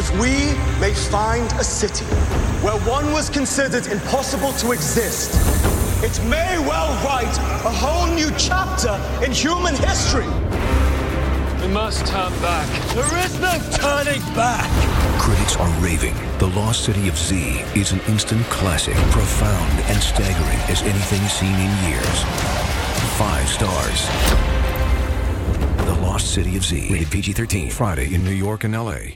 if we may find a city where one was considered impossible to exist, it may well write a whole new chapter in human history. We must turn back. There is no turning back. Critics are raving. The Lost City of Z is an instant classic, profound and staggering as anything seen in years. 5 stars. The Lost City of Z. Rated PG-13. Friday in New York and L.A.